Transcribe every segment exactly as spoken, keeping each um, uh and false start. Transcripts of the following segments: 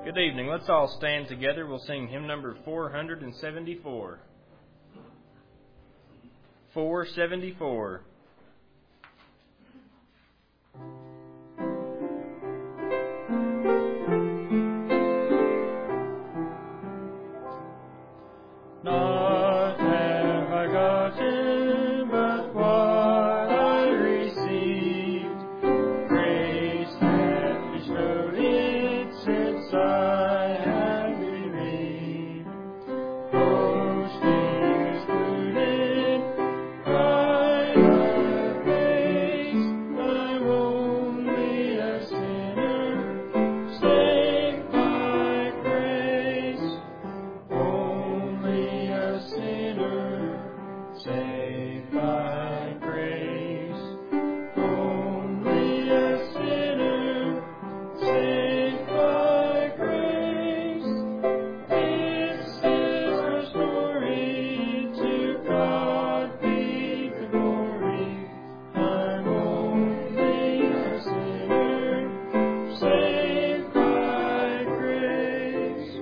Good evening. Let's all stand together. We'll sing hymn number four seventy-four. four seventy-four. Not have I gotten, but what I received, grace hath bestowed it since I have believed. Boasting is prudent, pride of grace. I'm only a sinner, saved by grace. Only a sinner, saved by grace. Only a sinner, saved by grace. This is my story, to God be the glory. I'm only a sinner, saved by grace.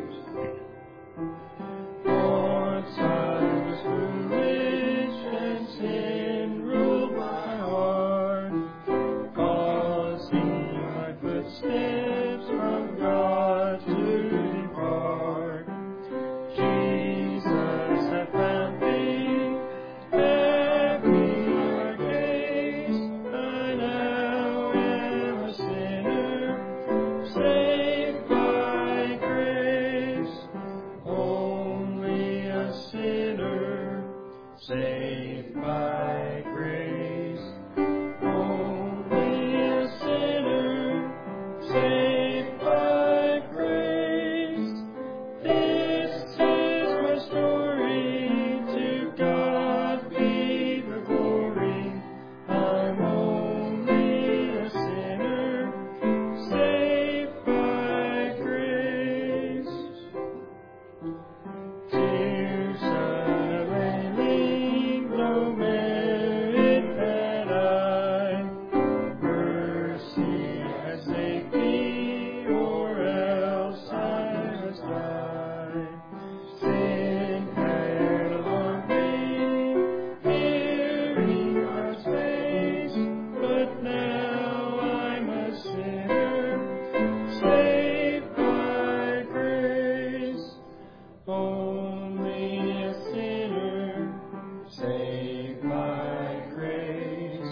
Once I was foolish and sin ruled my heart, causing my footsteps from God to depart. Jesus hath found me, led me by grace. I now am a sinner, saved by grace. Only a sinner, saved by grace. Only a sinner, saved by grace. This is my story, to God be the glory. I'm only a sinner, saved by grace. Tears unavailing, no merit had I. Mercy has saved me, or else I must die. Sin had alarmed me, fearing God's face, but now I'm a sinner, saved by grace. Only a sinner, saved by grace.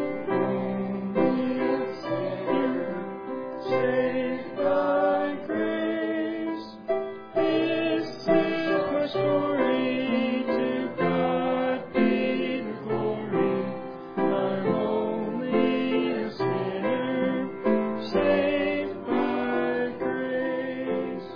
Only a sinner, saved by grace. This is my story, to God be the glory. I'm only a sinner, saved by grace.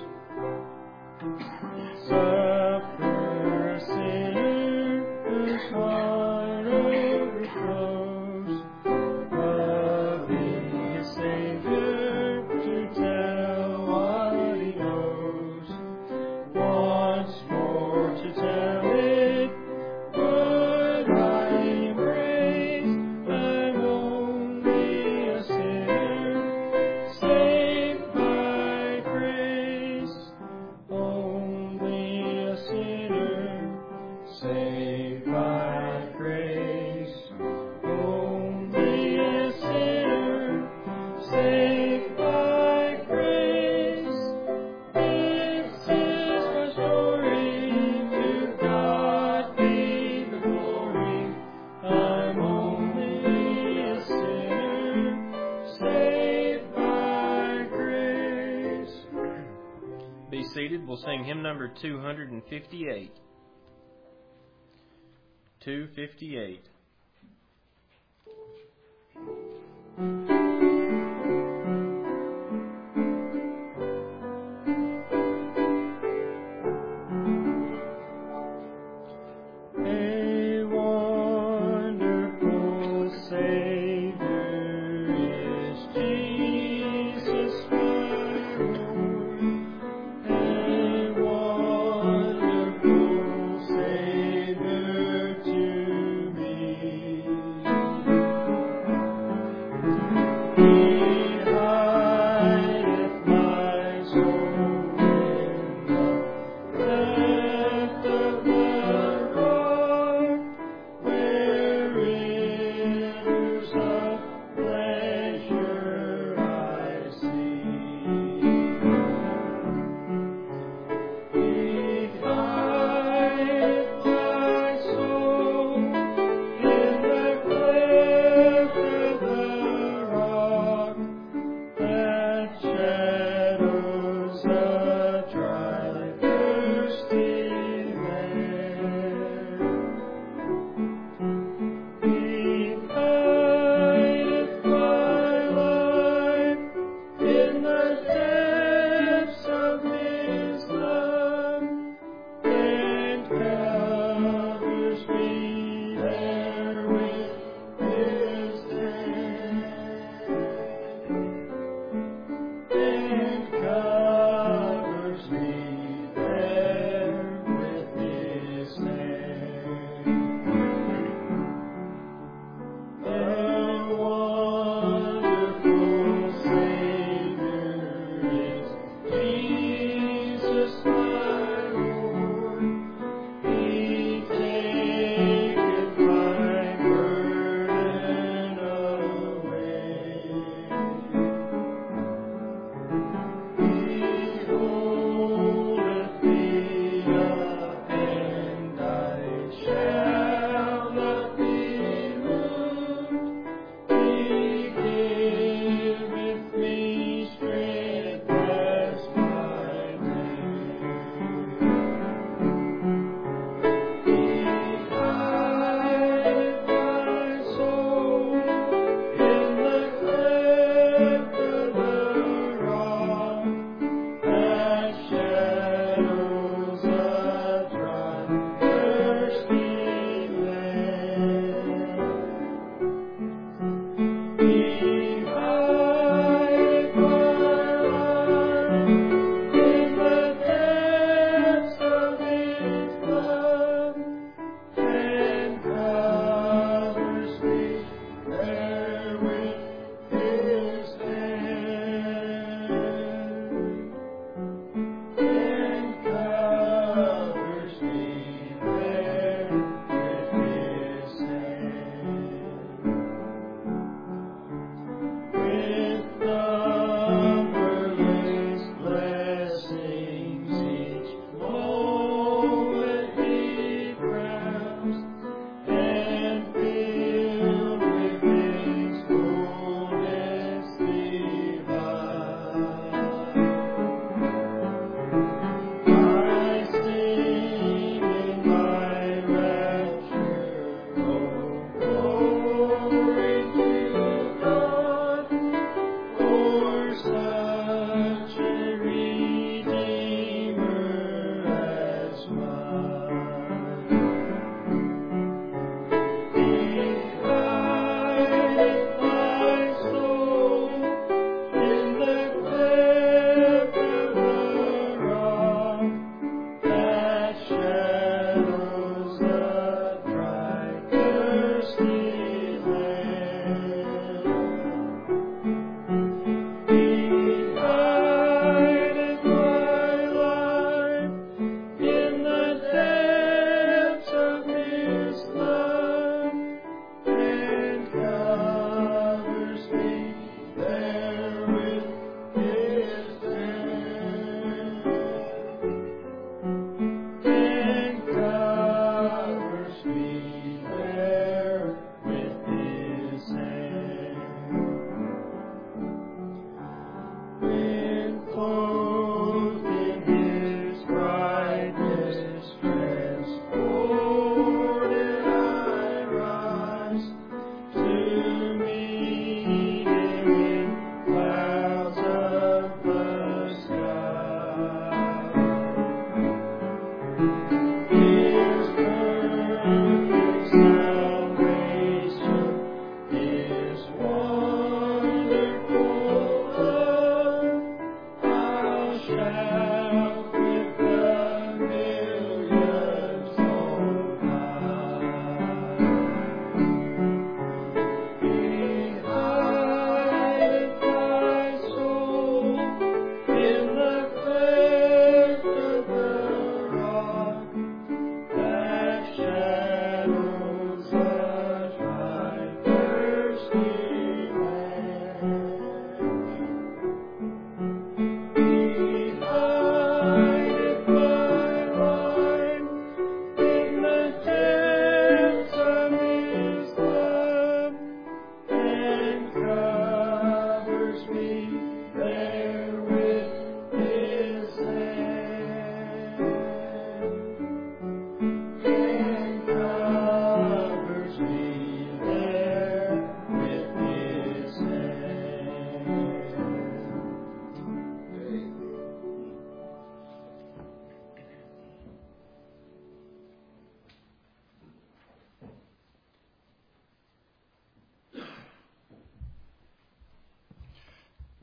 Suffer a sinner whose heart overflows, loving his Savior to tell what he knows. Once more to tell it, would I embrace. I'm only a sinner, saved by grace. Only a sinner, saved by grace. Only a sinner, saved by grace. This is my story, to God be the glory. I'm only a sinner, saved by grace. Be seated. We'll sing hymn number two fifty-eight. two fifty-eight. A wonderful Savior is Jesus my Lord. A wonderful Savior to me.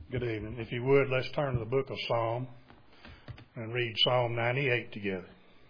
Good evening. If you would, let's turn to the book of Psalm and read Psalm ninety-eight together.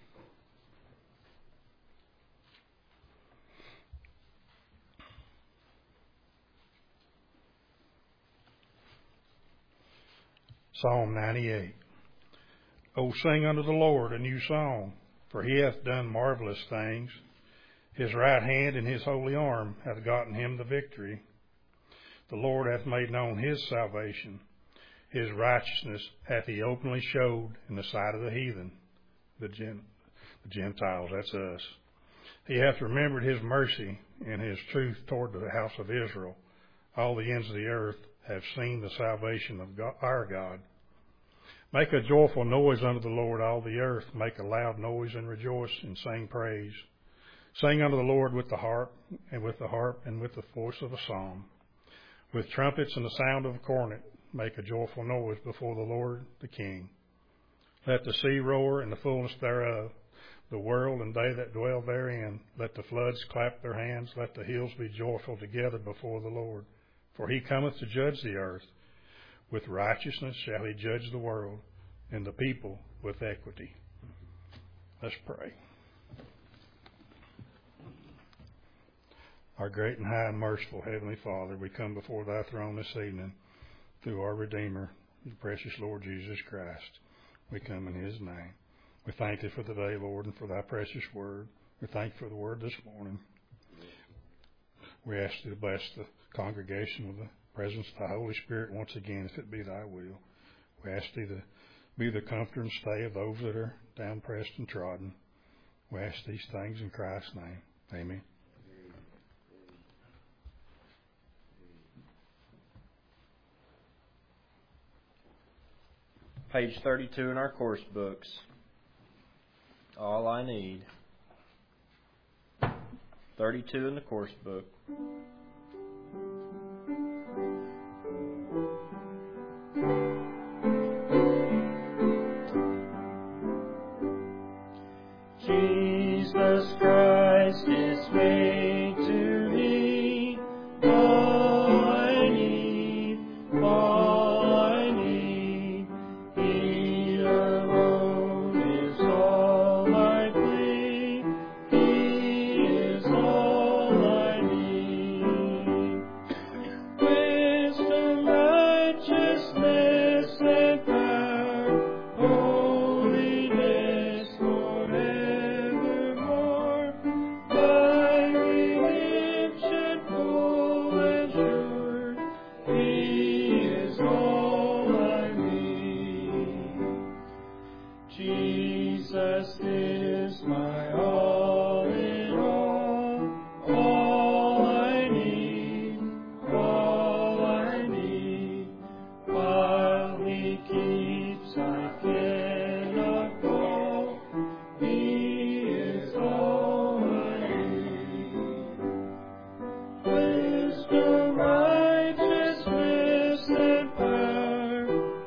Psalm ninety-eight. O sing unto the Lord a new song, for he hath done marvelous things. His right hand and his holy arm hath gotten him the victory. The Lord hath made known his salvation. His righteousness hath he openly showed in the sight of the heathen, the, Gen- the Gentiles, that's us. He hath remembered his mercy and his truth toward the house of Israel. All the ends of the earth have seen the salvation of God, our God. Make a joyful noise unto the Lord, all the earth. Make a loud noise and rejoice and sing praise. Sing unto the Lord with the harp and with the harp and with the voice of a psalm. With trumpets and the sound of a cornet, make a joyful noise before the Lord the King. Let the sea roar and the fullness thereof, the world and they that dwell therein. Let the floods clap their hands, let the hills be joyful together before the Lord. For he cometh to judge the earth. With righteousness shall he judge the world, and the people with equity. Let's pray. Our great and high and merciful Heavenly Father, we come before thy throne this evening through our Redeemer, the precious Lord Jesus Christ. We come in his name. We thank thee for the day, Lord, and for thy precious word. We thank you for the word this morning. We ask thee to bless the congregation with the presence of the Holy Spirit once again, if it be thy will. We ask thee to be the comfort and stay of those that are down pressed and trodden. We ask these things in Christ's name. Amen. Page thirty-two in our course books. All I need. thirty-two in the course book. Jesus Christ is made to me all I need, all I need. He alone is all I plead. He is all I need. Wisdom, righteousness, and power, holiness forevermore. My redemption full and sure. He is all I need. Jesus is my all in all, all I need, all I need. While he keeps, I cannot fall. He is all I need. Wisdom, righteousness, and power,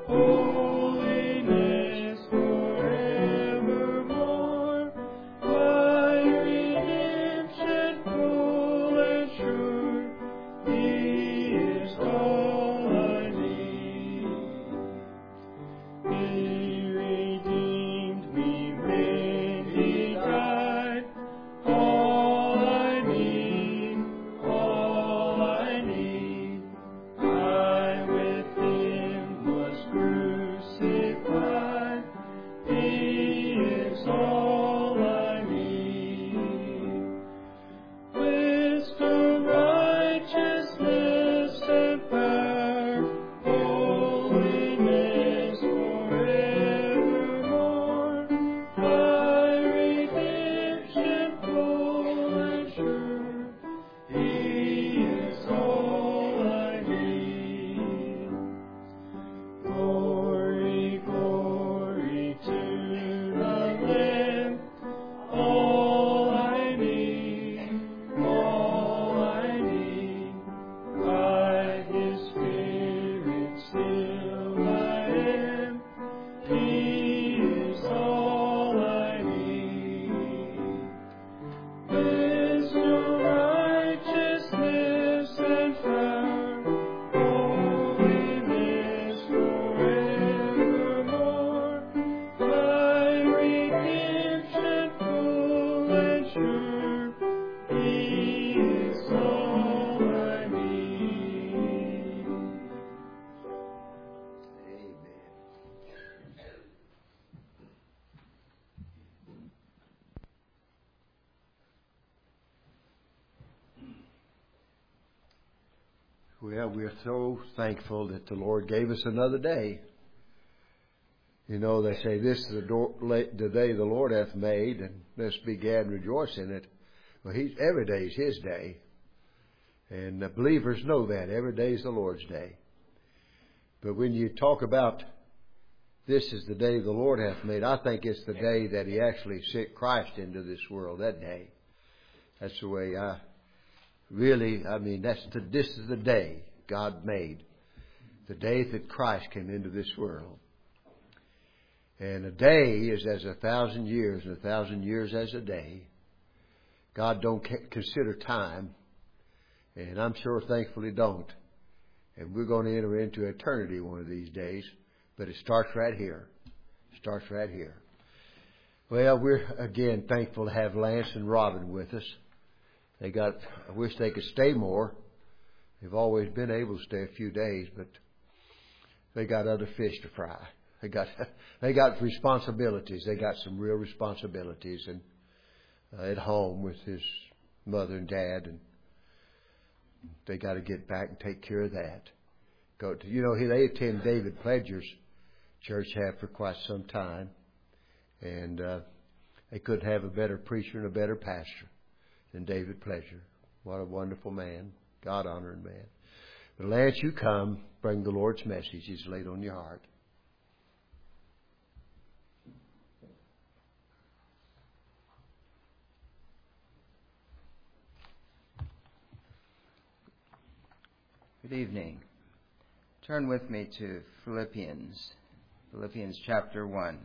holiness forevermore. My redemption full and sure. He is all I need. He redeemed me when he died. All I need, all I need. I with him was crucified. He is all I need. Wisdom, righteousness, and power, holiness forevermore. Well, we're so thankful that the Lord gave us another day. You know, they say this is the, door, the day the Lord hath made, and let's be glad and rejoice in it. Well, he's, every day is His day. And the believers know that. Every day is the Lord's day. But when you talk about this is the day the Lord hath made, I think it's the day that He actually sent Christ into this world, that day. That's the way I really, I mean, that's the, this is the day God made. The day that Christ came into this world. And a day is as a thousand years, and a thousand years as a day. God don't consider time. And I'm sure thankful He don't. And we're going to enter into eternity one of these days. But it starts right here. It starts right here. Well, we're again thankful to have Lance and Robin with us. They got, I wish they could stay more. They've always been able to stay a few days, but they got other fish to fry. They got, they got responsibilities. They got some real responsibilities, and uh, at home with his mother and dad, and they got to get back and take care of that. Go to, you know, they attend David Pledger's church have for quite some time, and uh, they couldn't have a better preacher and a better pastor than David Pledger. What a wonderful man, God-honoring man. But Lance, you come, bring the Lord's message He's laid on your heart. Good evening. Turn with me to Philippians, Philippians chapter one.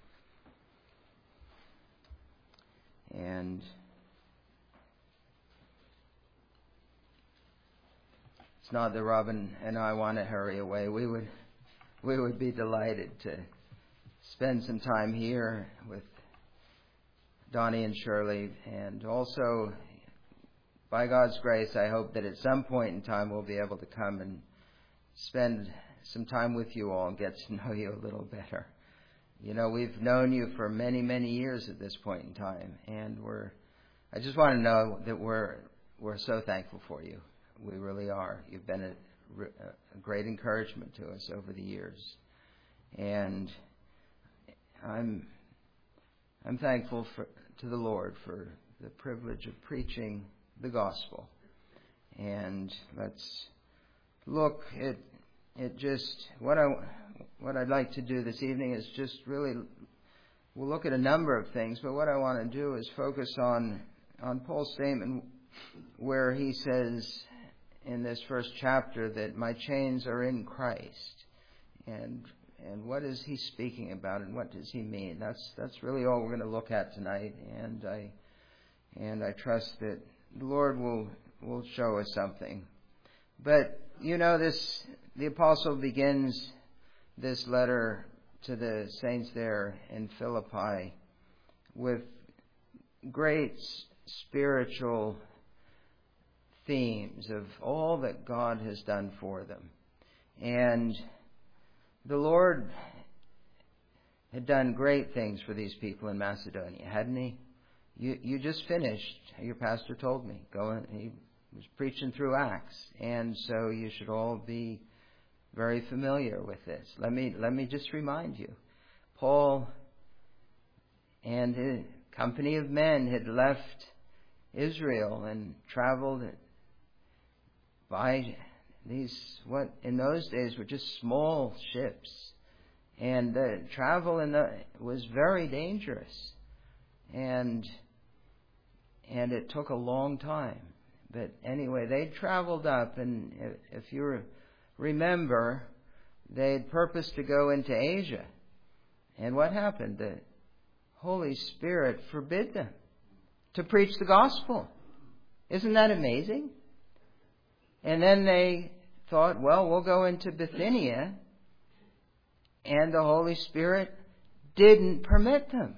And it's not that Robin and I want to hurry away. We would, we would be delighted to spend some time here with Donnie and Shirley, and also, by God's grace, I hope that at some point in time we'll be able to come and spend some time with you all and get to know you a little better. You know, we've known you for many, many years at this point in time, and we're, I just want to know that we're, we're so thankful for you. We really are. You've been a, a great encouragement to us over the years. And I'm, I'm thankful for, to the Lord for the privilege of preaching the gospel. And let's look at it. Just what I what I'd like to do this evening is just really, we'll look at a number of things, but what I want to do is focus on on Paul's statement where he says in this first chapter that my chains are in Christ. And and what is he speaking about, and what does he mean? That's that's really all we're going to look at tonight. And I and I trust that the Lord will will show us something. But you know, this the apostle begins this letter to the saints there in Philippi with great spiritual themes of all that God has done for them. And the Lord had done great things for these people in Macedonia, hadn't He? You you just finished, your pastor told me, going, he was preaching through Acts, and so you should all be very familiar with this. Let me let me just remind you. Paul and a company of men had left Israel and traveled by these, what in those days were just small ships. And the travel in the, was very dangerous. And and it took a long time. But anyway, they traveled up, and if you remember, they had purposed to go into Asia. And what happened? The Holy Spirit forbid them to preach the gospel. Isn't that amazing? And then they thought, well, we'll go into Bithynia. And the Holy Spirit didn't permit them.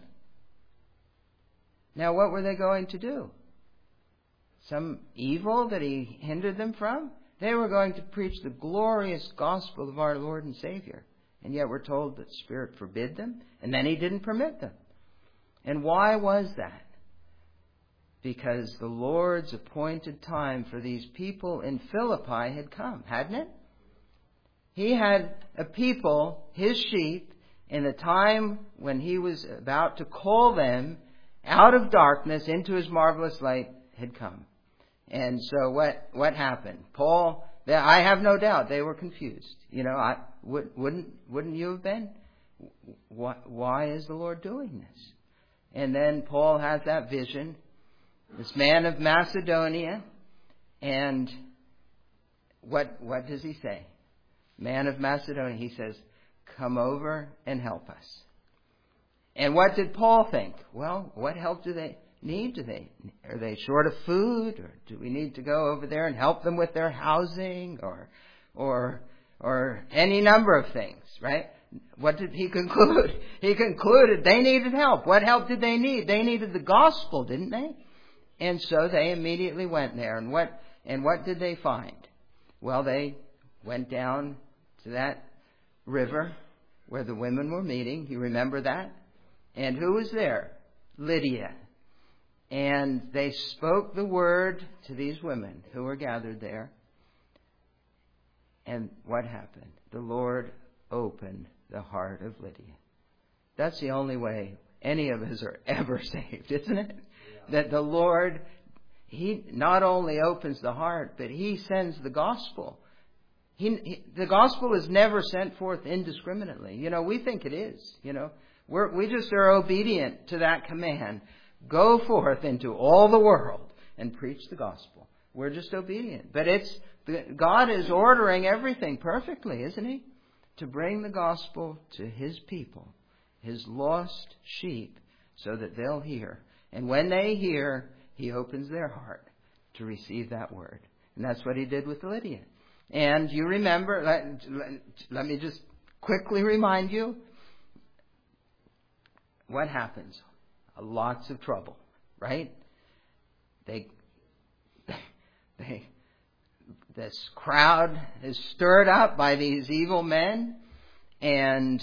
Now, what were they going to do? Some evil that He hindered them from? They were going to preach the glorious gospel of our Lord and Savior. And yet we're told that the Spirit forbid them, and then He didn't permit them. And why was that? because the Lord's appointed time for these people in Philippi had come, hadn't it? He had a people, his sheep, in the time when he was about to call them out of darkness into his marvelous light had come. And so what what happened? Paul, I have no doubt they were confused. You know, I would, wouldn't wouldn't you have been? Why, why is the Lord doing this? And then Paul has that vision, this man of Macedonia, and what what does he say? Man of Macedonia, he says, come over and help us. And what did Paul think? Well, what help do they need? Do they are they short of food, or do we need to go over there and help them with their housing, or or or any number of things, right? What did he conclude? He concluded they needed help. What help did they need? They needed the gospel, didn't they? And so they immediately went there. And what and what did they find? Well, they went down to that river where the women were meeting. You remember that? And who was there? Lydia. And they spoke the word to these women who were gathered there. And what happened? The Lord opened the heart of Lydia. That's the only way any of us are ever saved, isn't it? Yeah. That the Lord, He not only opens the heart, but He sends the gospel. He, he, the gospel is never sent forth indiscriminately. You know, we think it is. You know, we're, we just are obedient to that command. Go forth into all the world and preach the gospel. We're just obedient. But it's God is ordering everything perfectly, isn't He? To bring the gospel to His people, His lost sheep, so that they'll hear. And when they hear, He opens their heart to receive that word. And that's what He did with Lydia. And you remember, let, let, let me just quickly remind you, what happens? Lots of trouble, right? They, they, this crowd is stirred up by these evil men, and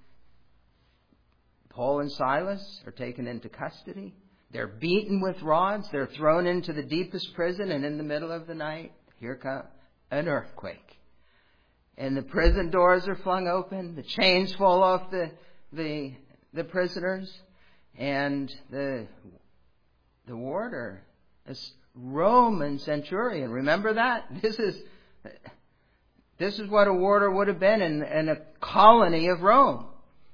Paul and Silas are taken into custody. They're beaten with rods. They're thrown into the deepest prison, and in the middle of the night, here comes an earthquake. And the prison doors are flung open. The chains fall off the the, the prisoners. And the the warder, a Roman centurion, remember that? This is this is what a warder would have been in, in a colony of Rome.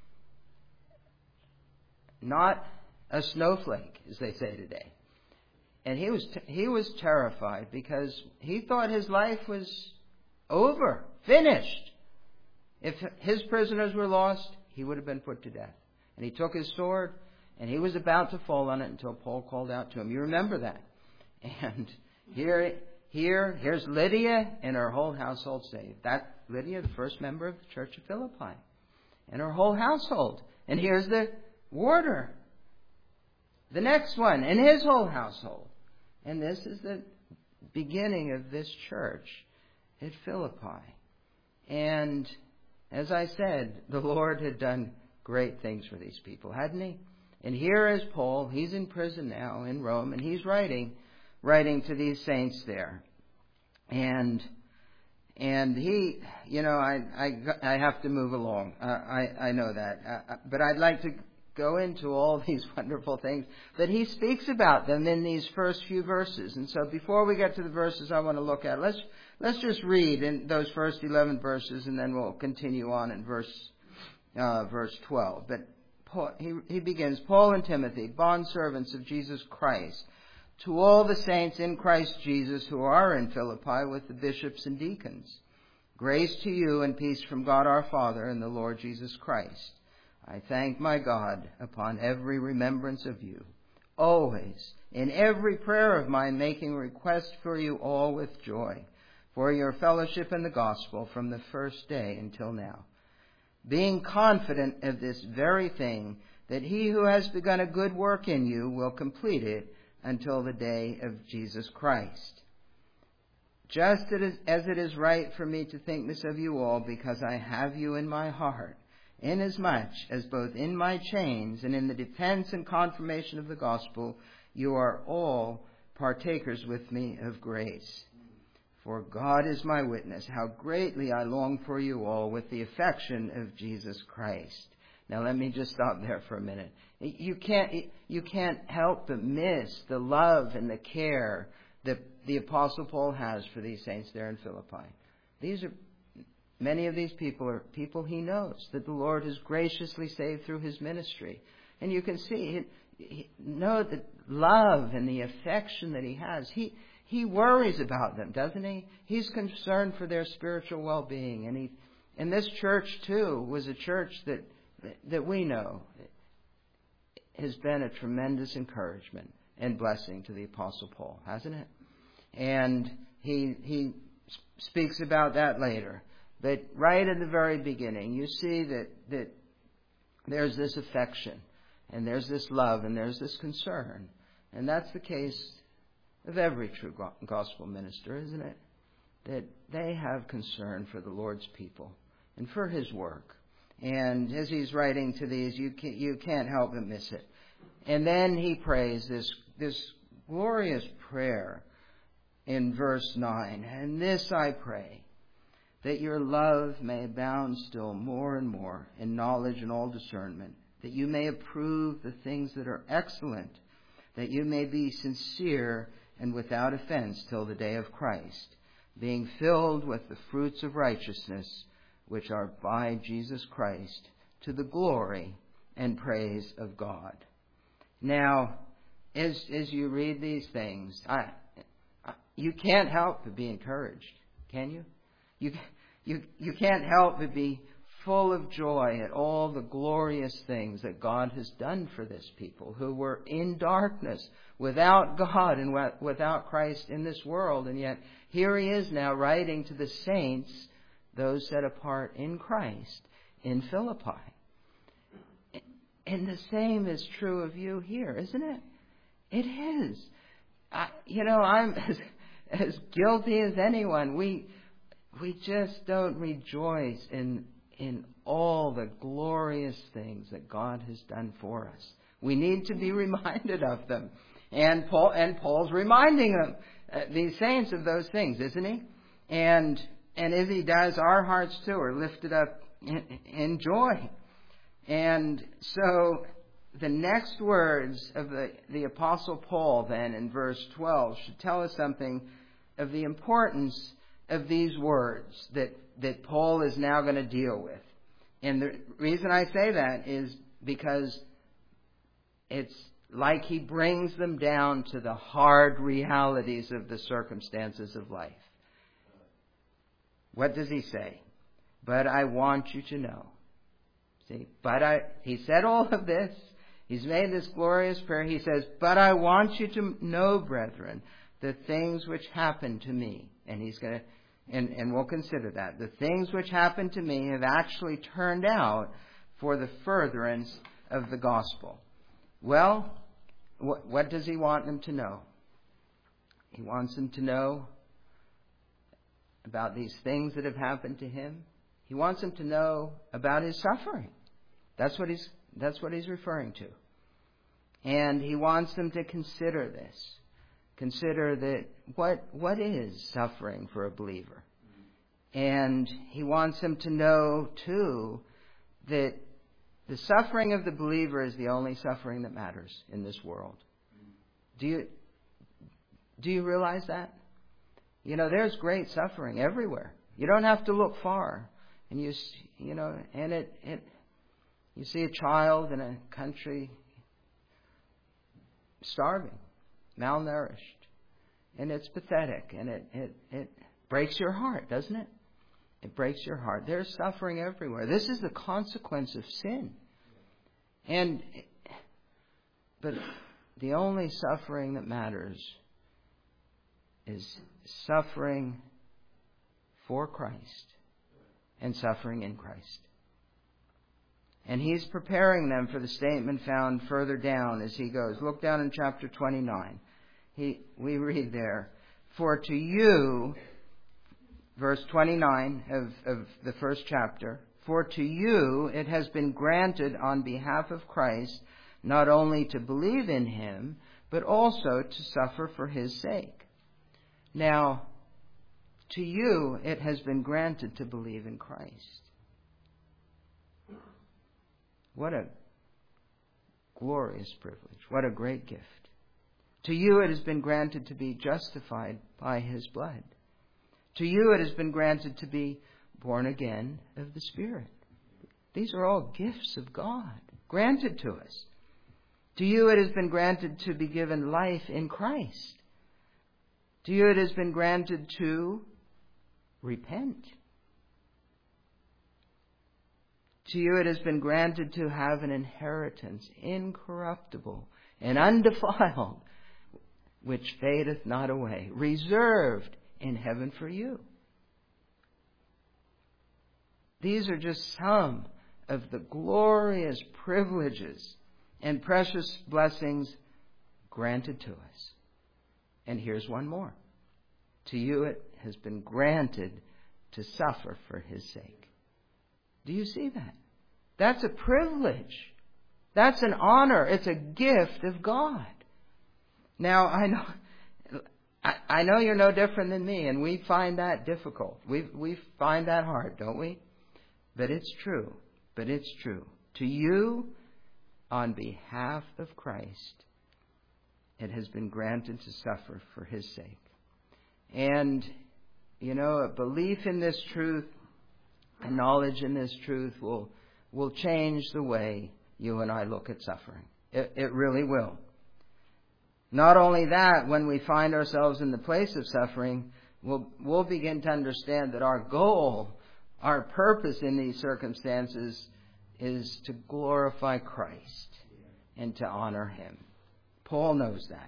Not a snowflake, as they say today. And he was he was terrified because he thought his life was over, finished. If his prisoners were lost, he would have been put to death. And he took his sword, and he was about to fall on it until Paul called out to him. You remember that? And here, here, here's Lydia and her whole household saved. That Lydia, the first member of the Church of Philippi, and her whole household. And here's the warder, the next one, and his whole household. And this is the beginning of this church at Philippi. And as I said, the Lord had done great things for these people, hadn't He? And here is Paul. He's in prison now in Rome, and he's writing, writing to these saints there. And and he, you know, I I, I have to move along. Uh, I I know that, uh, but I'd like to go into all these wonderful things that he speaks about them in these first few verses. And so before we get to the verses I want to look at, let's let's just read in those first eleven verses, and then we'll continue on in verse uh, verse twelve. But Paul, he he begins, Paul and Timothy, bondservants of Jesus Christ, to all the saints in Christ Jesus who are in Philippi with the bishops and deacons. Grace to you and peace from God our Father and the Lord Jesus Christ. I thank my God upon every remembrance of you, always, in every prayer of mine, making request for you all with joy, for your fellowship in the gospel from the first day until now, being confident of this very thing, that he who has begun a good work in you will complete it until the day of Jesus Christ. Just as it is right for me to think this of you all, because I have you in my heart, inasmuch as both in my chains and in the defense and confirmation of the gospel you are all partakers with me of grace. For God is my witness, how greatly I long for you all with the affection of Jesus Christ. Now let me just stop there for a minute. You can't, you can't help but miss the love and the care that the Apostle Paul has for these saints there in Philippi. These are, many of these people are people he knows, that the Lord has graciously saved through his ministry. And you can see, he, know the love and the affection that he has. He, he worries about them, doesn't he? He's concerned for their spiritual well-being. And he, and this church, too, was a church that, that we know has been a tremendous encouragement and blessing to the Apostle Paul, hasn't it? And he he speaks about that later. But right at the very beginning, you see that, that there's this affection, and there's this love, and there's this concern. And that's the case of every true gospel minister, isn't it? That they have concern for the Lord's people and for his work. And as he's writing to these, you can't, you can't help but miss it. And then he prays this, this glorious prayer in verse nine. And this I pray, that your love may abound still more and more in knowledge and all discernment, that you may approve the things that are excellent, that you may be sincere and without offense till the day of Christ, being filled with the fruits of righteousness, which are by Jesus Christ, to the glory and praise of God. Now, as as you read these things, I, I, you can't help but be encouraged, can you? You you you can't help but be full of joy at all the glorious things that God has done for this people who were in darkness, without God and without Christ in this world, and yet here he is now writing to the saints, those set apart in Christ, in Philippi. And the same is true of you here, isn't it? It is. I, you know, I'm as, as guilty as anyone. We we just don't rejoice in in all the glorious things that God has done for us. We need to be reminded of them. And Paul and Paul's reminding them, uh, these saints, of those things, isn't he? And And as he does, our hearts too are lifted up in, in joy. And so the next words of the, the Apostle Paul then in verse twelve should tell us something of the importance of these words that, that Paul is now going to deal with. And the reason I say that is because it's like he brings them down to the hard realities of the circumstances of life. What does he say? But I want you to know. See, but I, he said all of this. He's made this glorious prayer. He says, but I want you to know, brethren, the things which happened to me. And he's going to, and, and we'll consider that. The things which happened to me have actually turned out for the furtherance of the gospel. Well, what, what does he want them to know? He wants them to know about these things that have happened to him. He wants them to know about his suffering. That's what he's that's what he's referring to. And he wants them to consider this. Consider that what what is suffering for a believer. And he wants them to know too that the suffering of the believer is the only suffering that matters in this world. Do you do you realize that? You know, there's great suffering everywhere. You don't have to look far. And you, you know, and it, it, you see a child in a country starving, malnourished, and it's pathetic, and it, it, it breaks your heart, doesn't it? It breaks your heart. There's suffering everywhere. This is the consequence of sin. And, but the only suffering that matters is suffering for Christ and suffering in Christ. And he's preparing them for the statement found further down as he goes. Look down in chapter twenty-nine. He, we read there, for to you, verse twenty-nine of, of the first chapter, for to you it has been granted on behalf of Christ not only to believe in him, but also to suffer for his sake. Now, to you it has been granted to believe in Christ. What a glorious privilege. What a great gift. To you it has been granted to be justified by his blood. To you it has been granted to be born again of the Spirit. These are all gifts of God, granted to us. To you it has been granted to be given life in Christ. To you it has been granted to repent. To you it has been granted to have an inheritance incorruptible and undefiled, which fadeth not away, reserved in heaven for you. These are just some of the glorious privileges and precious blessings granted to us. And here's one more. To you it has been granted to suffer for his sake. Do you see that? That's a privilege. That's an honor. It's a gift of God. Now, I know I, I know you're no different than me, and we find that difficult. We we find that hard, don't we? But it's true. But it's true. To you, on behalf of Christ, it has been granted to suffer for his sake. And, you know, a belief in this truth, a knowledge in this truth will will change the way you and I look at suffering. It, it really will. Not only that, when we find ourselves in the place of suffering, we'll, we'll begin to understand that our goal, our purpose in these circumstances is to glorify Christ and to honor him. Paul knows that.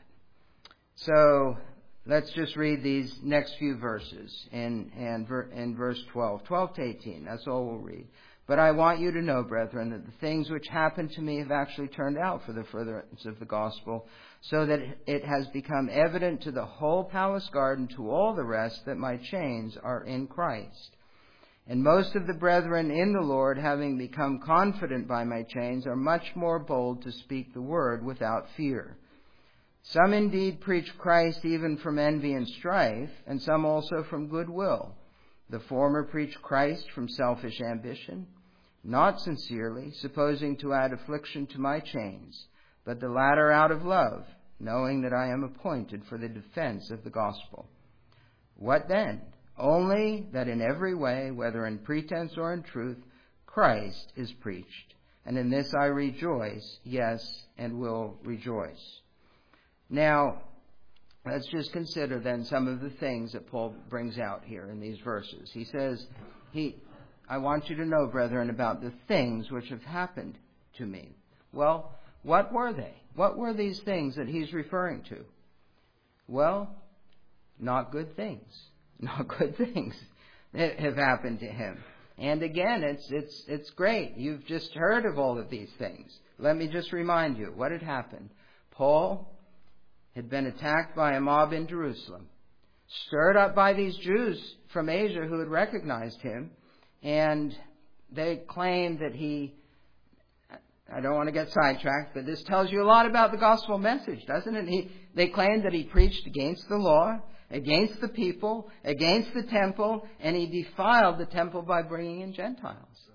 So let's just read these next few verses in, in, in verse twelve. twelve to eighteen, that's all we'll read. But I want you to know, brethren, that the things which happened to me have actually turned out for the furtherance of the gospel, so that it has become evident to the whole palace guard and to all the rest that my chains are in Christ. And most of the brethren in the Lord, having become confident by my chains, are much more bold to speak the word without fear. Some indeed preach Christ even from envy and strife, and some also from goodwill. The former preach Christ from selfish ambition, not sincerely, supposing to add affliction to my chains, but the latter out of love, knowing that I am appointed for the defense of the gospel. What then? Only that in every way, whether in pretense or in truth, Christ is preached. And in this I rejoice, yes, and will rejoice. Now, let's just consider then some of the things that Paul brings out here in these verses. He says, "He, I want you to know, brethren, about the things which have happened to me." Well, what were they? What were these things that he's referring to? Well, not good things. Not good things that have happened to him. And again, it's it's it's great. You've just heard of all of these things. Let me just remind you what had happened. Paul had been attacked by a mob in Jerusalem, stirred up by these Jews from Asia who had recognized him, and they claimed that he, I don't want to get sidetracked, but this tells you a lot about the gospel message, doesn't it? He, they claimed that he preached against the law, against the people, against the temple, and he defiled the temple by bringing in Gentiles.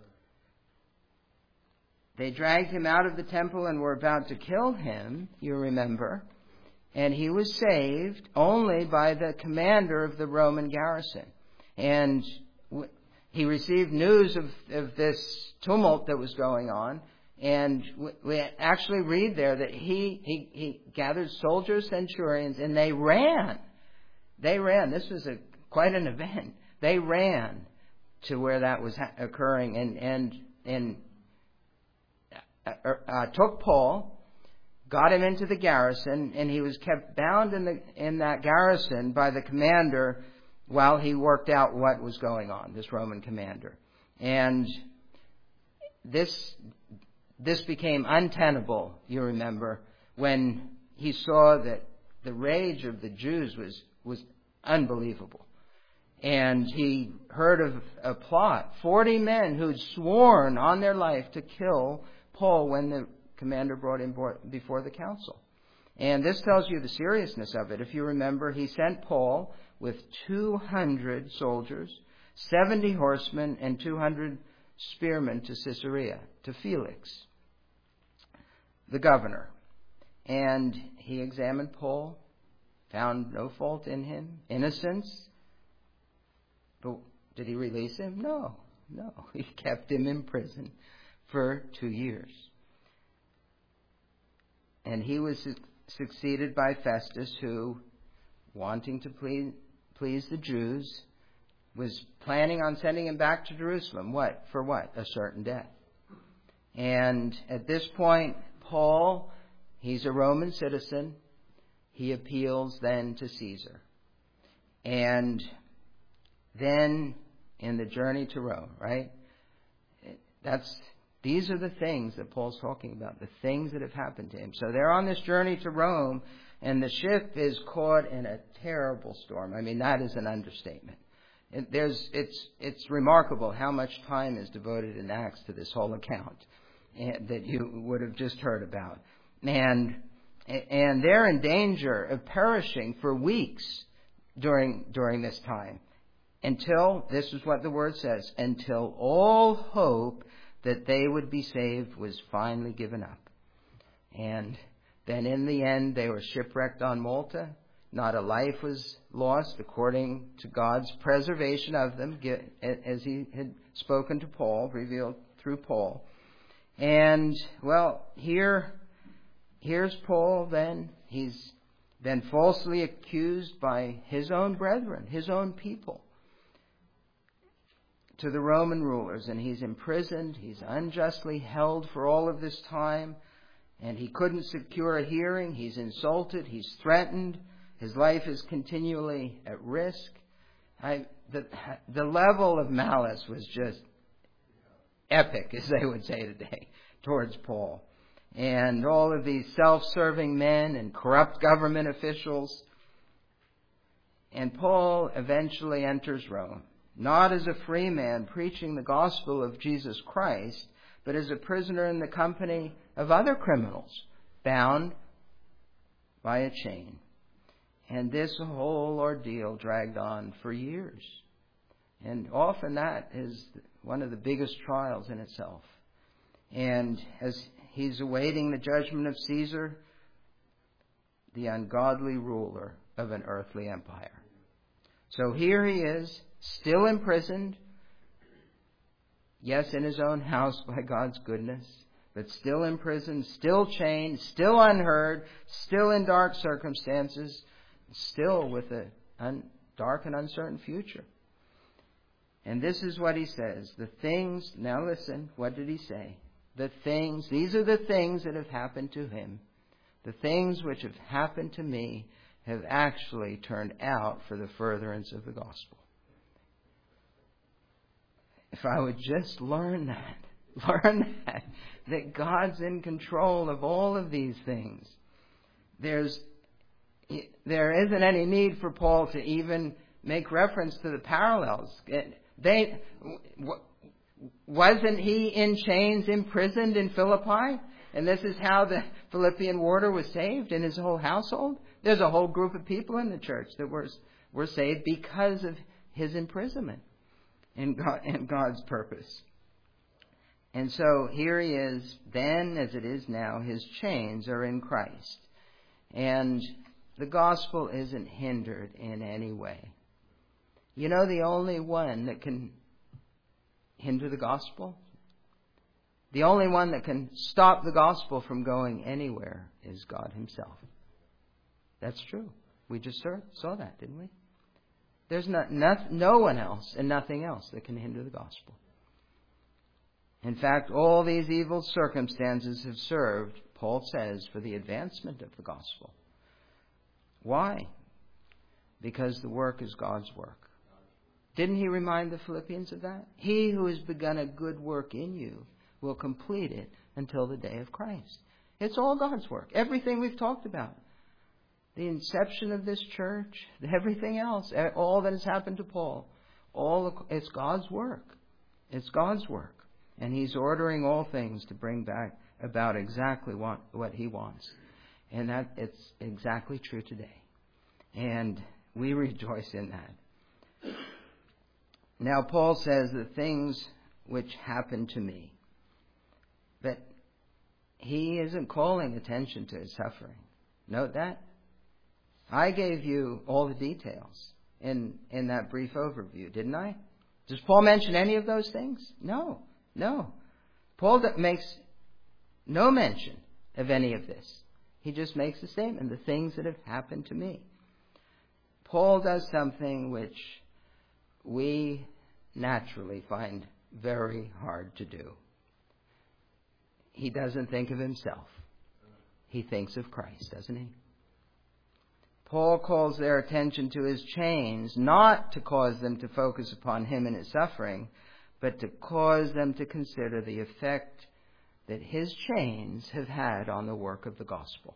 They dragged him out of the temple and were about to kill him, you remember. And he was saved only by the commander of the Roman garrison. And w- he received news of, of this tumult that was going on. And w- we actually read there that he, he, he gathered soldiers, centurions, and they ran. They ran. This was a quite an event. They ran to where that was ha- occurring and, and, and uh, uh, took Paul, got him into the garrison, and he was kept bound in the in that garrison by the commander while he worked out what was going on, this Roman commander. And this this became untenable, you remember, when he saw that the rage of the Jews was, was unbelievable. And he heard of a plot, forty men who'd sworn on their life to kill Paul when the commander brought him before the council. And this tells you the seriousness of it. If you remember, he sent Paul with two hundred soldiers, seventy horsemen, and two hundred spearmen to Caesarea, to Felix, the governor. And he examined Paul, found no fault in him, innocence. But did he release him? No, no. He kept him in prison for two years. And he was su- succeeded by Festus, who, wanting to please, please the Jews, was planning on sending him back to Jerusalem. What? For what? A certain death. And at this point, Paul, he's a Roman citizen. He appeals then to Caesar. And then in the journey to Rome, right? That's these are the things that Paul's talking about, the things that have happened to him. So they're on this journey to Rome, and the ship is caught in a terrible storm. I mean, that is an understatement. It, there's, it's, it's remarkable how much time is devoted in Acts to this whole account and, that you would have just heard about. And, and they're in danger of perishing for weeks during, during this time. Until, this is what the word says, until all hope that they would be saved was finally given up. And then in the end, they were shipwrecked on Malta. Not a life was lost according to God's preservation of them, as he had spoken to Paul, revealed through Paul. And, well, here, here's Paul then. He's been falsely accused by his own brethren, his own people, to the Roman rulers, and he's imprisoned. He's unjustly held for all of this time, and he couldn't secure a hearing. He's insulted. He's threatened. His life is continually at risk. I, the, the level of malice was just epic, as they would say today, towards Paul. And all of these self-serving men and corrupt government officials. And Paul eventually enters Rome. Not as a free man preaching the gospel of Jesus Christ, but as a prisoner in the company of other criminals, bound by a chain. And this whole ordeal dragged on for years. And often that is one of the biggest trials in itself. And as he's awaiting the judgment of Caesar, the ungodly ruler of an earthly empire. So here he is, still imprisoned, yes, in his own house by God's goodness, but still in prison, still chained, still unheard, still in dark circumstances, still with a un- dark and uncertain future. And this is what he says. The things, now listen, what did he say? The things, these are the things that have happened to him. The things which have happened to me have actually turned out for the furtherance of the gospel. If I would just learn that, learn that, that God's in control of all of these things. There's, there isn't any need for Paul to even make reference to the parallels. They, wasn't he in chains, imprisoned in Philippi? And this is how the Philippian warder was saved in his whole household? There's a whole group of people in the church that were, were saved because of his imprisonment in, God, in God's purpose. And so here he is, then as it is now, his chains are in Christ. And the gospel isn't hindered in any way. You know the only one that can hinder the gospel? The only one that can stop the gospel from going anywhere is God himself. That's true. We just saw that, didn't we? There's not, not, no one else and nothing else that can hinder the gospel. In fact, all these evil circumstances have served, Paul says, for the advancement of the gospel. Why? Because the work is God's work. Didn't he remind the Philippians of that? He who has begun a good work in you will complete it until the day of Christ. It's all God's work. Everything we've talked about. The inception of this church, everything else, all that has happened to Paul, all it's God's work. It's God's work. And he's ordering all things to bring back about exactly what, what he wants. And that it's exactly true today. And we rejoice in that. Now, Paul says the things which happened to me. But he isn't calling attention to his suffering. Note that. I gave you all the details in, in that brief overview, didn't I? Does Paul mention any of those things? No, no. Paul makes no mention of any of this. He just makes a statement, the things that have happened to me. Paul does something which we naturally find very hard to do. He doesn't think of himself. He thinks of Christ, doesn't he? Paul calls their attention to his chains, not to cause them to focus upon him and his suffering, but to cause them to consider the effect that his chains have had on the work of the gospel.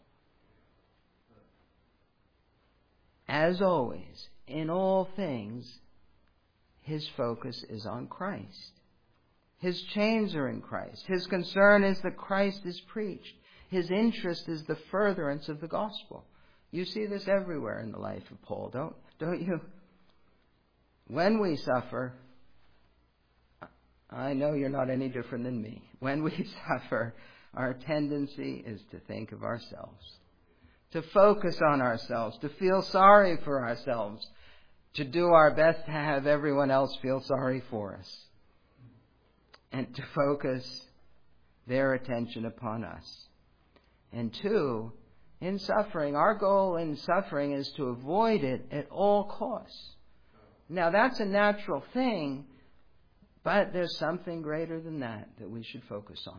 As always, in all things, his focus is on Christ. His chains are in Christ. His concern is that Christ is preached. His interest is the furtherance of the gospel. You see this everywhere in the life of Paul, don't, don't you? When we suffer, I know you're not any different than me. When we suffer, our tendency is to think of ourselves, to focus on ourselves, to feel sorry for ourselves, to do our best to have everyone else feel sorry for us, and to focus their attention upon us. And two, in suffering, our goal in suffering is to avoid it at all costs. Now, that's a natural thing, but there's something greater than that that we should focus on.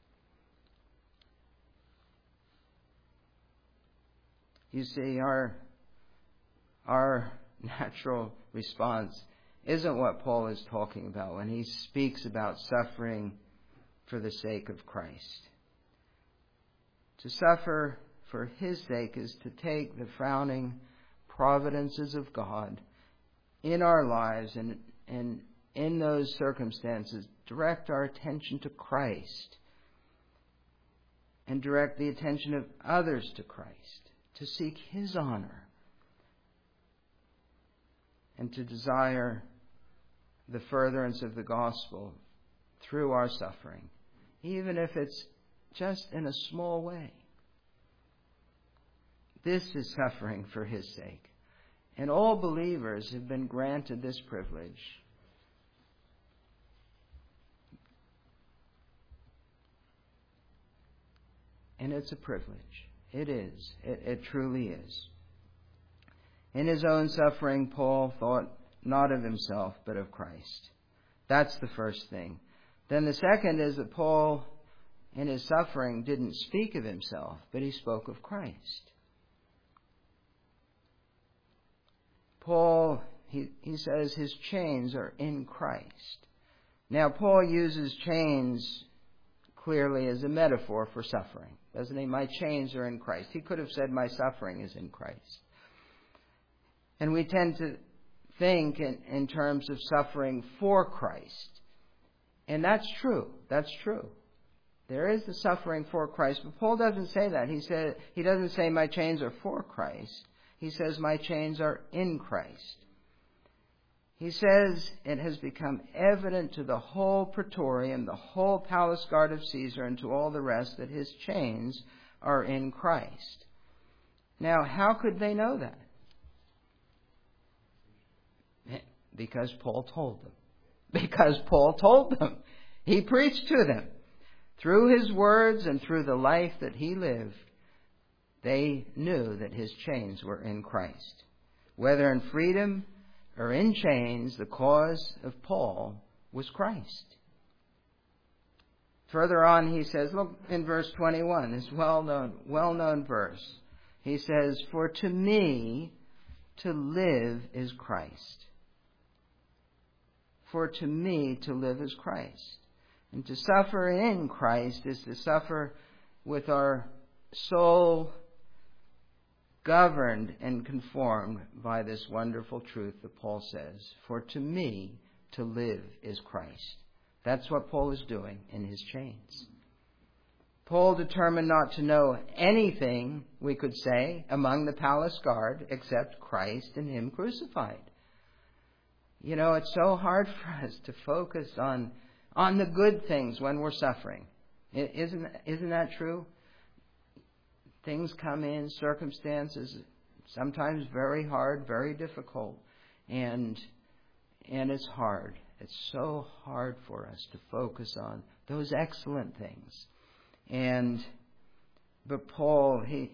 You see, our, our natural response isn't what Paul is talking about when he speaks about suffering for the sake of Christ. To suffer for his sake is to take the frowning providences of God in our lives and, and in those circumstances, direct our attention to Christ and direct the attention of others to Christ, to seek his honor and to desire the furtherance of the gospel through our suffering, even if it's just in a small way. This is suffering for his sake. And all believers have been granted this privilege. And it's a privilege. It is. It, it truly is. In his own suffering, Paul thought not of himself, but of Christ. That's the first thing. Then the second is that Paul, in his suffering, didn't speak of himself, but he spoke of Christ. Paul, he, he says his chains are in Christ. Now, Paul uses chains clearly as a metaphor for suffering, doesn't he? My chains are in Christ. He could have said my suffering is in Christ. And we tend to think in, in terms of suffering for Christ. And that's true. That's true. There is the suffering for Christ. But Paul doesn't say that. He said, he doesn't say my chains are for Christ. He says my chains are in Christ. He says it has become evident to the whole praetorium, the whole palace guard of Caesar, and to all the rest that his chains are in Christ. Now, how could they know that? Because Paul told them. Because Paul told them. He preached to them. Through his words and through the life that he lived, they knew that his chains were in Christ. Whether in freedom or in chains, the cause of Paul was Christ. Further on, he says, look in verse twenty-one, this well-known, well-known verse. He says, for to me to live is Christ. For to me to live is Christ. And to suffer in Christ is to suffer with our soul governed and conformed by this wonderful truth that Paul says, for to me to live is Christ. That's what Paul is doing in his chains. Paul determined not to know anything, we could say, among the palace guard except Christ and Him crucified. You know, it's so hard for us to focus on, on the good things when we're suffering. Isn't, isn't that true? Things come in, circumstances, sometimes very hard, very difficult, and and it's hard. It's so hard for us to focus on those excellent things. And but Paul, he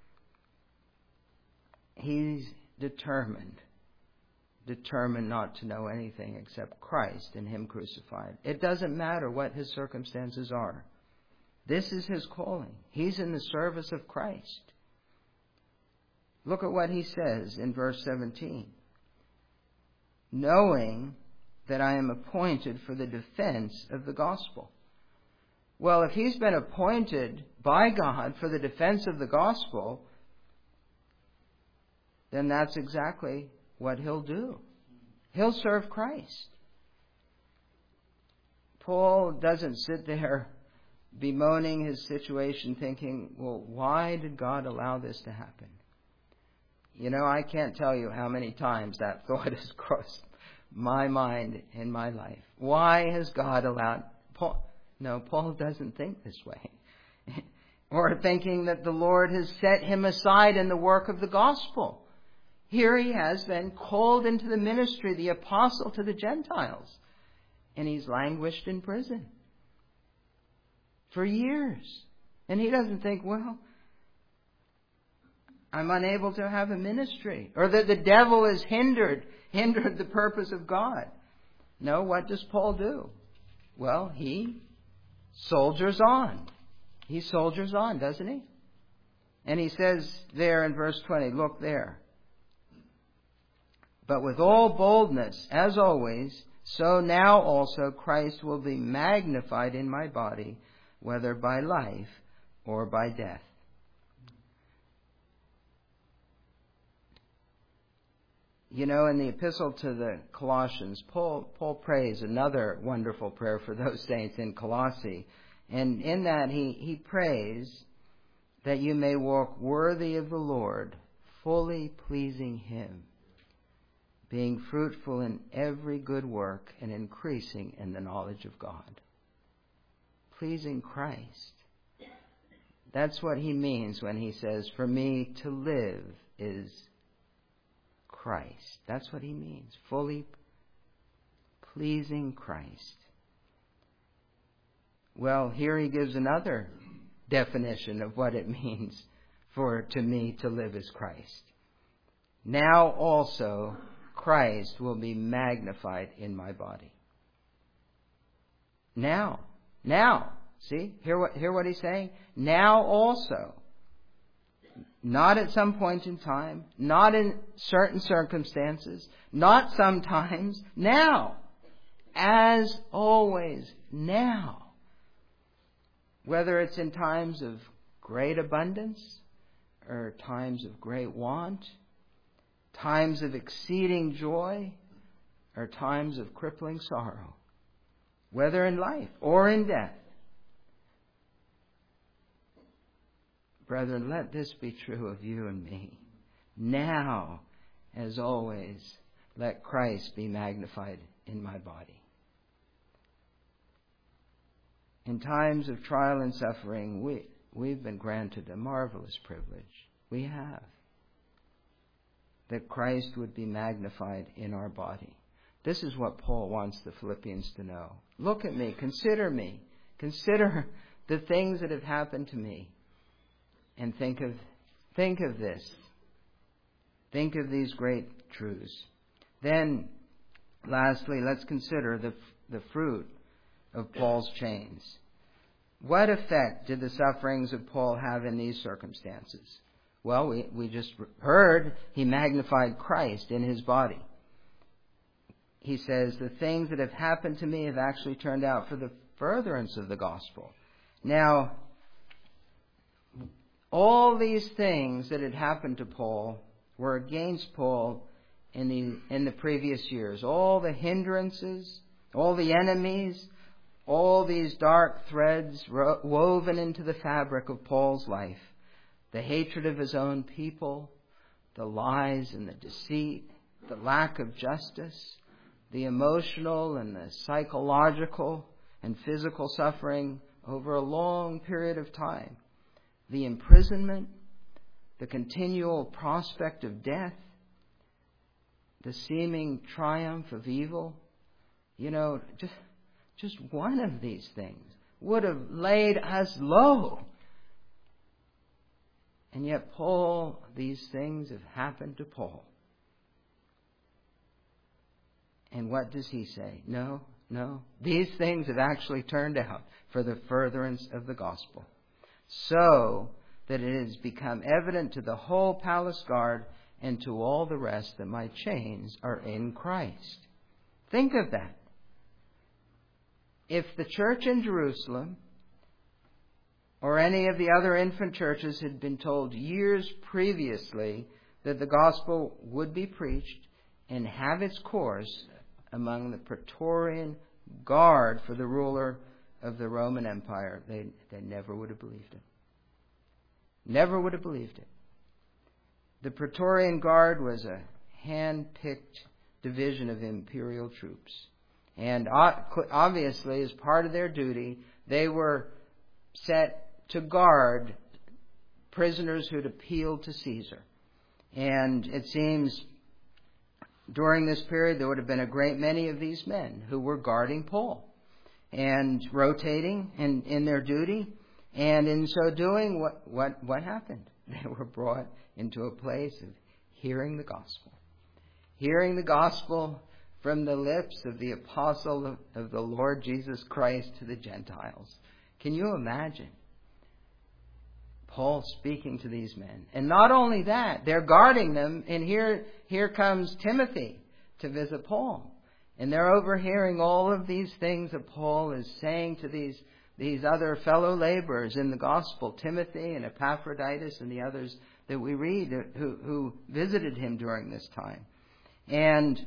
he's determined, determined not to know anything except Christ and Him crucified. It doesn't matter what his circumstances are. This is his calling. He's in the service of Christ. Look at what he says in verse seventeen. Knowing that I am appointed for the defense of the gospel. Well, if he's been appointed by God for the defense of the gospel, then that's exactly what he'll do. He'll serve Christ. Paul doesn't sit there bemoaning his situation thinking, well, why did God allow this to happen? You know, I can't tell you how many times that thought has crossed my mind in my life. Why has God allowed... Paul, no, Paul doesn't think this way. Or thinking that the Lord has set him aside in the work of the gospel. Here he has been called into the ministry, the apostle to the Gentiles. And he's languished in prison for years. And he doesn't think, well, I'm unable to have a ministry. Or that the devil has hindered, hindered the purpose of God. No, what does Paul do? Well, he soldiers on. He soldiers on, doesn't he? And he says there in verse twenty, look there. But with all boldness, as always, so now also Christ will be magnified in my body, whether by life or by death. You know, in the epistle to the Colossians, Paul, Paul prays another wonderful prayer for those saints in Colossae. And in that he, he prays that you may walk worthy of the Lord, fully pleasing Him, being fruitful in every good work and increasing in the knowledge of God. Pleasing Christ. That's what he means when he says, for me to live is Christ. That's what he means. Fully pleasing Christ. Well, here he gives another definition of what it means for to me to live as Christ. Now also Christ will be magnified in my body. Now. Now. See? Hear what, hear what he's saying? Now also. Not at some point in time. Not in certain circumstances. Not sometimes. Now. As always. Now. Whether it's in times of great abundance or times of great want, times of exceeding joy or times of crippling sorrow, whether in life or in death. Brethren, let this be true of you and me. Now, as always, let Christ be magnified in my body. In times of trial and suffering, we, we've been granted a marvelous privilege. We have. That Christ would be magnified in our body. This is what Paul wants the Philippians to know. Look at me. Consider me. Consider the things that have happened to me. And think of, think of this. Think of these great truths. Then, lastly, let's consider the, the fruit of Paul's chains. What effect did the sufferings of Paul have in these circumstances? Well, we, we just heard he magnified Christ in his body. He says, the things that have happened to me have actually turned out for the furtherance of the gospel. Now, all these things that had happened to Paul were against Paul in the, in the previous years. All the hindrances, all the enemies, all these dark threads ro- woven into the fabric of Paul's life. The hatred of his own people, the lies and the deceit, the lack of justice, the emotional and the psychological and physical suffering over a long period of time, the imprisonment, the continual prospect of death, the seeming triumph of evil. You know, just, just one of these things would have laid us low. And yet Paul, these things have happened to Paul. And what does he say? No, no. These things have actually turned out for the furtherance of the gospel, so that it has become evident to the whole palace guard and to all the rest that my chains are in Christ. Think of that. If the church in Jerusalem or any of the other infant churches had been told years previously that the gospel would be preached and have its course among the Praetorian Guard for the ruler of the Roman Empire, they, they never would have believed it. Never would have believed it. The Praetorian Guard was a hand-picked division of imperial troops. And obviously, as part of their duty, they were set to guard prisoners who'd appealed to Caesar. And it seems during this period there would have been a great many of these men who were guarding Paul and rotating in, in their duty. And in so doing, what, what, what happened? They were brought into a place of hearing the gospel. Hearing the gospel from the lips of the apostle of, of the Lord Jesus Christ to the Gentiles. Can you imagine Paul speaking to these men? And not only that, they're guarding them. And here, here comes Timothy to visit Paul. And they're overhearing all of these things that Paul is saying to these, these other fellow laborers in the gospel, Timothy and Epaphroditus and the others that we read who, who visited him during this time. And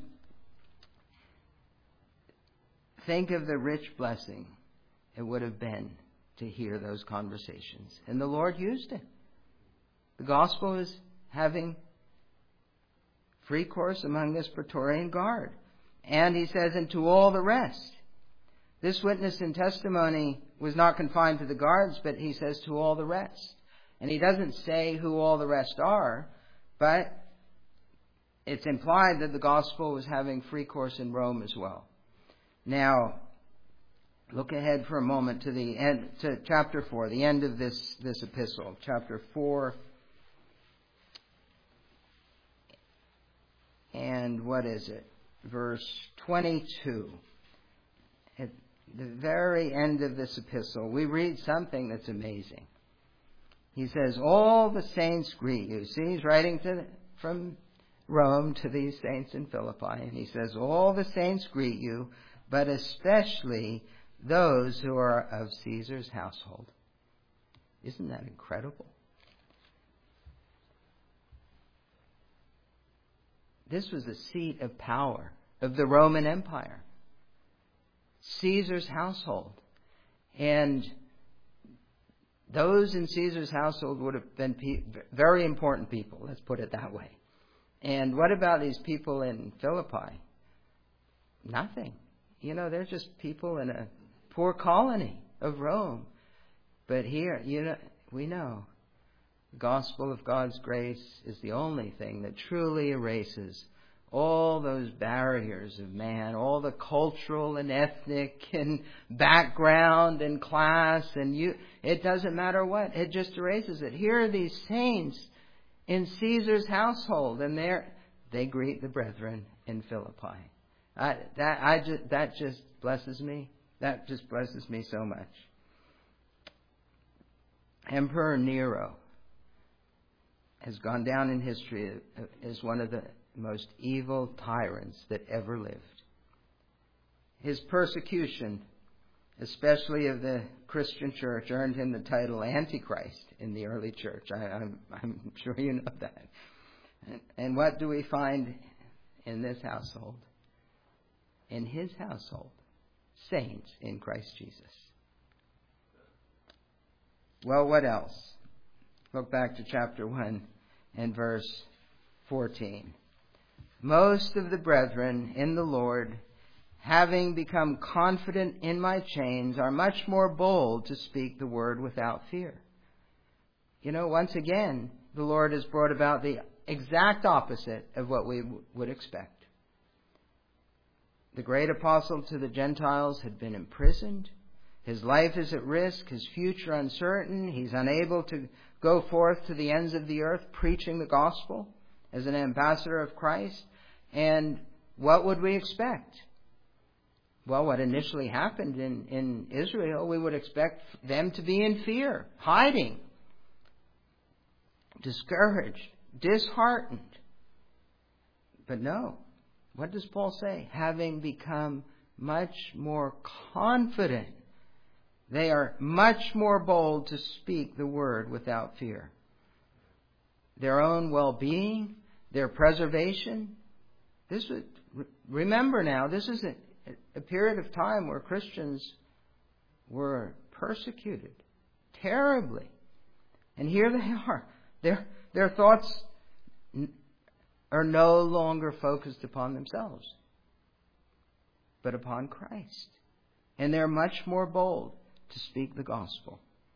think of the rich blessing it would have been to hear those conversations. And the Lord used it. The gospel is having free course among this Praetorian Guard. And he says, and to all the rest. This witness and testimony was not confined to the guards, but he says to all the rest. And he doesn't say who all the rest are, but it's implied that the gospel was having free course in Rome as well. Now, look ahead for a moment to the end, to chapter four, the end of this, this epistle. Chapter four. And what is it? Verse twenty-two. At the very end of this epistle, we read something that's amazing. He says, all the saints greet you. See, he's writing to, from Rome to these saints in Philippi. And he says, all the saints greet you, but especially those who are of Caesar's household. Isn't that incredible? This was the seat of power of the Roman Empire. Caesar's household. And those in Caesar's household would have been pe- very important people, let's put it that way. And what about these people in Philippi? Nothing. You know, they're just people in a poor colony of Rome. But here, you know, we know the gospel of God's grace is the only thing that truly erases all those barriers of man, all the cultural and ethnic and background and class, and you, it doesn't matter what, it just erases it. Here are these saints in Caesar's household, and they they greet the brethren in Philippi. I, that I just that just blesses me. That just blesses me so much. Emperor Nero has gone down in history as one of the most evil tyrants that ever lived. His persecution, especially of the Christian church, earned him the title Antichrist in the early church. I, I'm, I'm sure you know that. And, and what do we find in this household? In his household, saints in Christ Jesus. Well, what else? Look back to chapter one and verse fourteen. Most of the brethren in the Lord, having become confident in my chains, are much more bold to speak the word without fear. You know, once again, the Lord has brought about the exact opposite of what we w- would expect. The great apostle to the Gentiles had been imprisoned. His life is at risk, his future uncertain. He's unable to go forth to the ends of the earth preaching the gospel as an ambassador of Christ. And what would we expect? Well, what initially happened in, in Israel, we would expect them to be in fear, hiding, discouraged, disheartened. But no. What does Paul say? Having become much more confident. They are much more bold to speak the word without fear. Their own well-being, their preservation. This was, remember now, this is a, a period of time where Christians were persecuted terribly. And here they are. Their, their thoughts are no longer focused upon themselves, but upon Christ. And they're much more bold to speak the gospel.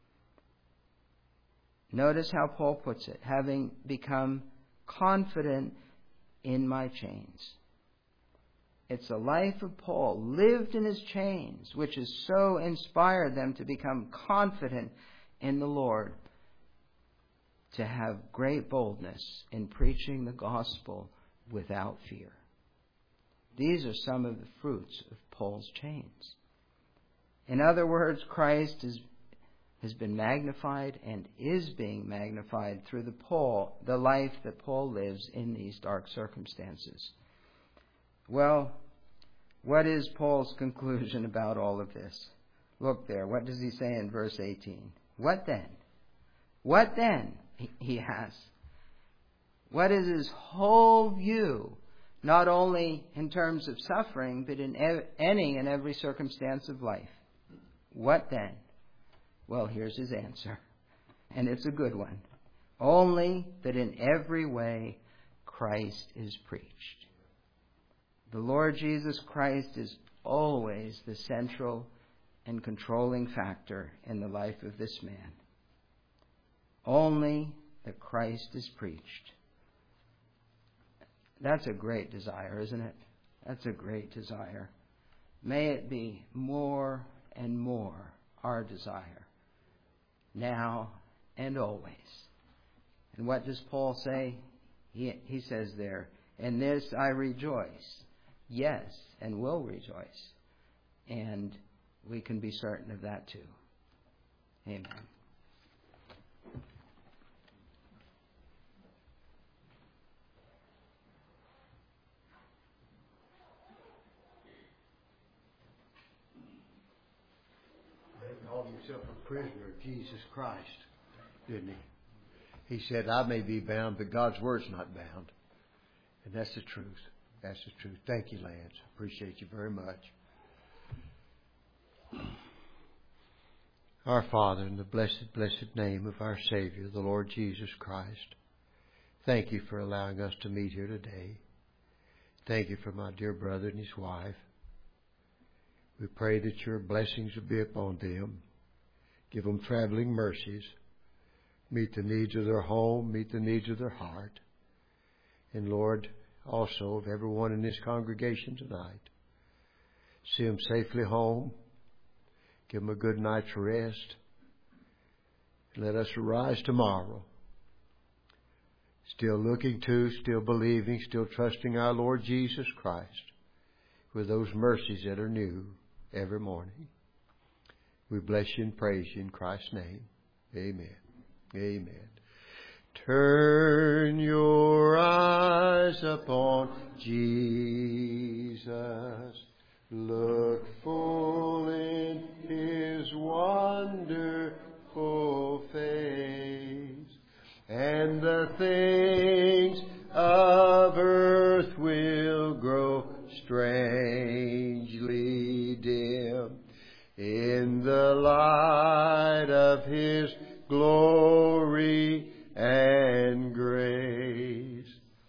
Notice how Paul puts it, having become confident in my chains. It's the life of Paul, lived in his chains, which has so inspired them to become confident in the Lord, to have great boldness in preaching the gospel without fear. These are some of the fruits of Paul's chains. In other words, Christ is, has been magnified and is being magnified through the Paul, the life that Paul lives in these dark circumstances. Well, what is Paul's conclusion about all of this? Look there. What does he say in verse eighteen? What then? What then? He has. What is his whole view, not only in terms of suffering, but in any and every circumstance of life? What then? Well, here's his answer, and it's a good one. Only that in every way Christ is preached. The Lord Jesus Christ is always the central and controlling factor in the life of this man. Only that Christ is preached. That's a great desire, isn't it? That's a great desire. May it be more and more our desire, now and always. And what does Paul say? He, he says there, in this I rejoice. Yes, and will rejoice. And we can be certain of that too. Amen. Called himself a prisoner of Jesus Christ, didn't he? He said, I may be bound, but God's word's not bound. And that's the truth. That's the truth. Thank you, Lance. Appreciate you very much. Our Father, in the blessed, blessed name of our Savior, the Lord Jesus Christ, thank you for allowing us to meet here today. Thank you for my dear brother and his wife. We pray that your blessings will be upon them. Give them traveling mercies. Meet the needs of their home. Meet the needs of their heart. And Lord, also of everyone in this congregation tonight. See them safely home. Give them a good night's rest. And let us arise tomorrow. Still looking to, still believing, still trusting our Lord Jesus Christ with those mercies that are new every morning. We bless you and praise you in Christ's name. Amen. Amen. Turn your eyes upon Jesus. Look full in His wonderful face, and the things of earth will grow strangely dim the light of His glory and grace.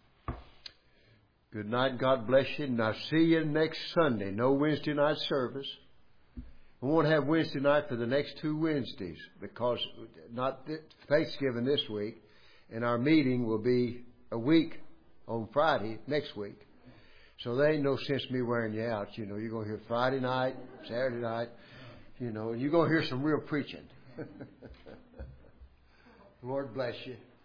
Good night. God bless you. And I'll see you next Sunday. No Wednesday night service. We won't have Wednesday night for the next two Wednesdays because not Thanksgiving this week, and our meeting will be a week on Friday next week. So there ain't no sense me wearing you out. You know, you're going to hear Friday night, Saturday night, you know, and you're going to hear some real preaching. Lord bless you.